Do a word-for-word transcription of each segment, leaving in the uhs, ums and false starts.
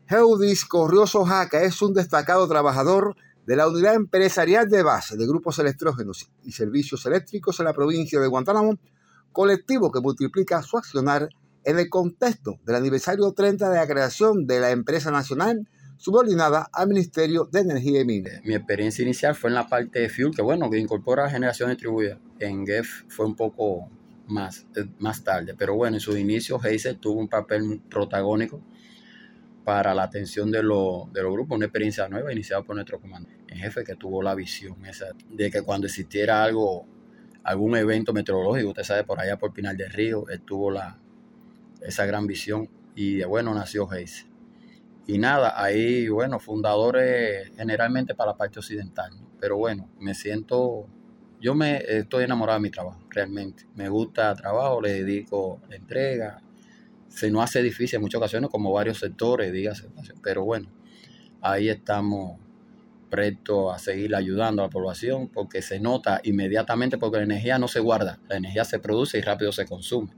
Eudis Corrioso Jaca es un destacado trabajador de la unidad empresarial de base de grupos electrógenos y servicios eléctricos en la provincia de Guantánamo, colectivo que multiplica su accionar en el contexto del aniversario treinta de la creación de la empresa nacional subordinada al Ministerio de Energía y Minas. Mi experiencia inicial fue en la parte de Fuel, que bueno, que incorpora generación distribuida. En G E F fue un poco más, más tarde, pero bueno, en sus inicios Hazel tuvo un papel protagónico para la atención de, lo, de los grupos, una experiencia nueva iniciada por nuestro comandante en jefe, que tuvo la visión esa de que cuando existiera algo, algún evento meteorológico, usted sabe, por allá por Pinar del Río, él tuvo la, esa gran visión y bueno, nació Hazel. Y nada, ahí, bueno, fundadores generalmente para la parte occidental, ¿no? Pero bueno, me siento, yo me estoy enamorado de mi trabajo, realmente. Me gusta el trabajo, le dedico la entrega. Se nos hace difícil en muchas ocasiones, como varios sectores, dígase, pero bueno, ahí estamos prestos a seguir ayudando a la población porque se nota inmediatamente, porque la energía no se guarda, la energía se produce y rápido se consume.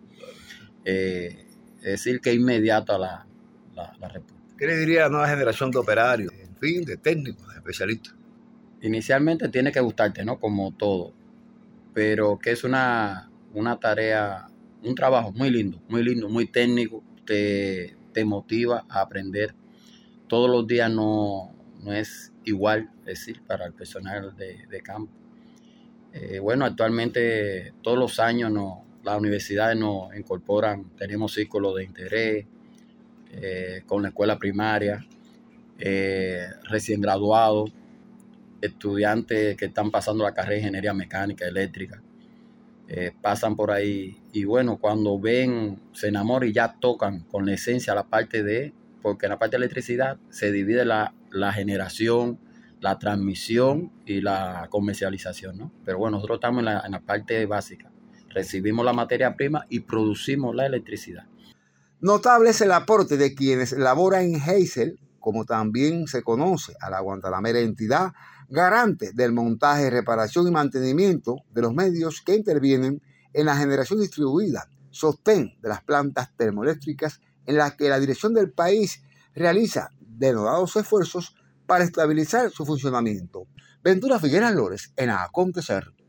Eh, es decir, que es inmediata la, la, la respuesta. ¿Qué le diría a la nueva generación de operarios, en fin, de técnicos, de especialistas? Inicialmente tiene que gustarte, ¿no? Como todo, pero que es una, una tarea, un trabajo muy lindo, muy lindo, muy técnico, te, te motiva a aprender. Todos los días no, no es igual, es decir, para el personal de, de campo. Eh, bueno, actualmente todos los años no, las universidades nos incorporan, tenemos círculos de interés eh, con la escuela primaria, eh, recién graduados, estudiantes que están pasando la carrera de ingeniería mecánica, eléctrica. Eh, pasan por ahí y bueno, cuando ven, se enamoran y ya tocan con la esencia la parte de, porque en la parte de electricidad se divide la, la generación, la transmisión y la comercialización, ¿no? Pero bueno, nosotros estamos en la, en la parte básica, recibimos la materia prima y producimos la electricidad. Notable es el aporte de quienes laboran en Hazel, como también se conoce a la guantanamera entidad garante del montaje, reparación y mantenimiento de los medios que intervienen en la generación distribuida, sostén de las plantas termoeléctricas en las que la dirección del país realiza denodados esfuerzos para estabilizar su funcionamiento. Ventura Figueras Lores, en Acontecer.